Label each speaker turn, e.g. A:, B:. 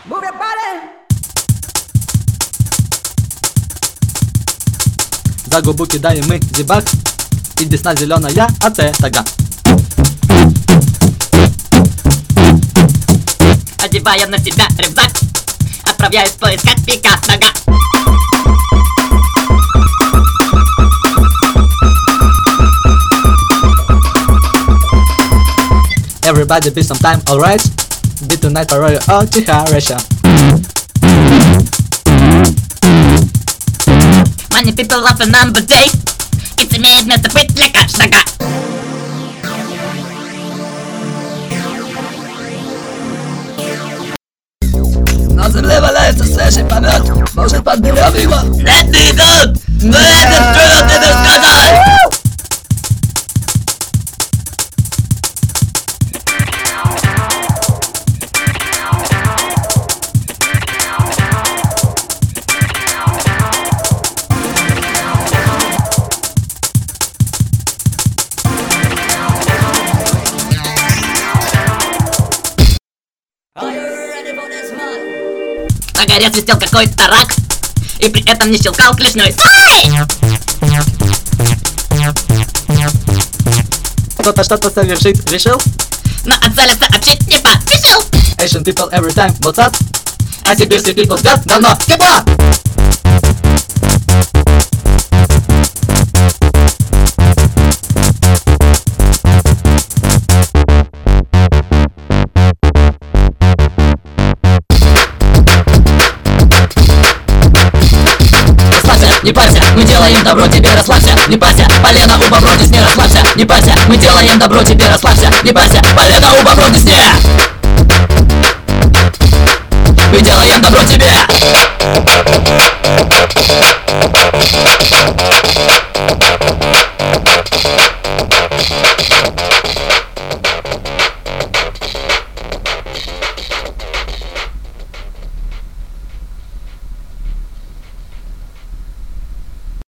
A: Move your body.
B: За губу кидаем мы зибак, и десна зеленая, а ты тага.
C: Одеваю на себя рюкзак, отправляюсь поискать пика нога.
B: Everybody be sometime alright. Be tonight for royal oh Тихоречья.
C: Many people love a number day. It имеет место быть для каждого.
B: На земле валяется свежий помет. Может подберем его?
C: Нет, не идут! Но это что ты сказал? На горе свистел какой-то рак, и при этом не щелкал клешней.
B: Кто-то что-то совершить решил.
C: Но от цели сообщить не поспешил.
B: Asian people every time, what's up? А сибирский people взгляд давно кипа!
C: Не парься, мы делаем добро, тебе расслабься. Не парься, полено у бобро, не расслабься. Не парься, мы делаем добро, тебе расслабься. Не парься, полено у бобро, не. Мы делаем добро тебе.